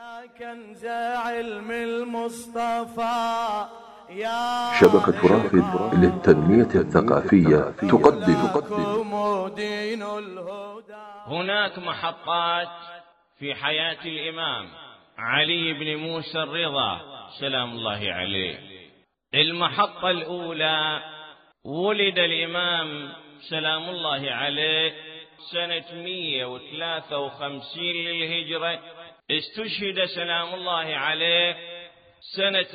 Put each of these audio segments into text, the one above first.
يا كنز علم المصطفى يا شبكة رافد للتنمية الثقافية تقدم دين الهدى. هناك محطات في حياة الإمام علي بن موسى الرضا سلام الله عليه. المحطة الأولى، ولد الإمام سلام الله عليه سنة 153 للهجرة، استشهد سلام الله عليه سنة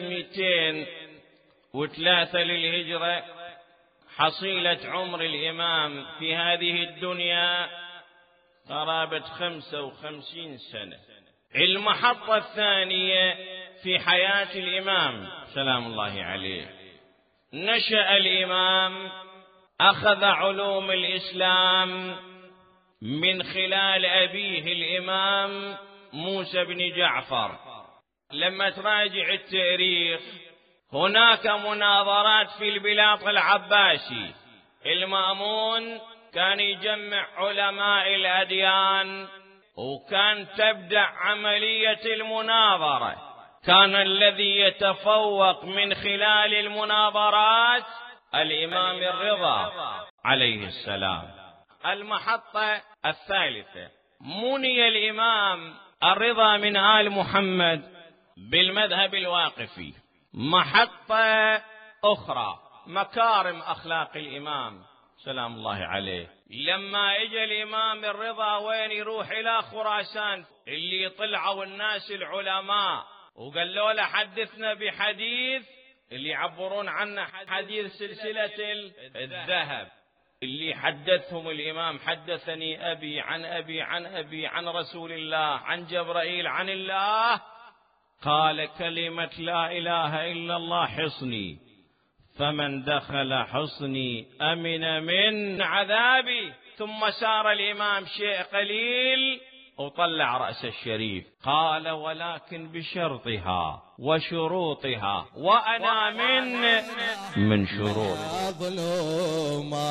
203 للهجرة. حصيلة عمر الإمام في هذه الدنيا قرابة 55 سنة. المحطة الثانية في حياة الإمام سلام الله عليه، نشأ الإمام، أخذ علوم الإسلام من خلال أبيه الإمام موسى بن جعفر. لما تراجع التاريخ هناك مناظرات في البلاط العباسي، المأمون كان يجمع علماء الأديان وكان تبدأ عملية المناظرة. كان الذي يتفوق من خلال المناظرات الإمام الرضا عليه السلام. المحطة الثالثة، مني الإمام الرضا من آل محمد بالمذهب الواقفي. محطة أخرى، مكارم أخلاق الإمام سلام الله عليه. لما اجى الإمام الرضا وين يروح؟ إلى خراسان، اللي طلعوا الناس العلماء وقالوا له حدثنا بحديث، اللي يعبرون عنه حديث سلسلة الذهب، اللي حدثهم الإمام حدثني أبي عن أبي عن أبي عن رسول الله عن جبرائيل عن الله. قال كلمة لا إله إلا الله حصني، فمن دخل حصني أمن من عذابي. ثم سار الإمام شيء قليل وطلع رأس الشريف، قال ولكن بشرطها وشروطها، وأنا من شروط. ظلوما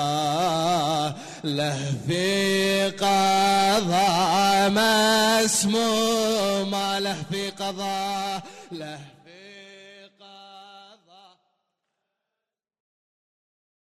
له في قضاء مسموما، له في قضاء له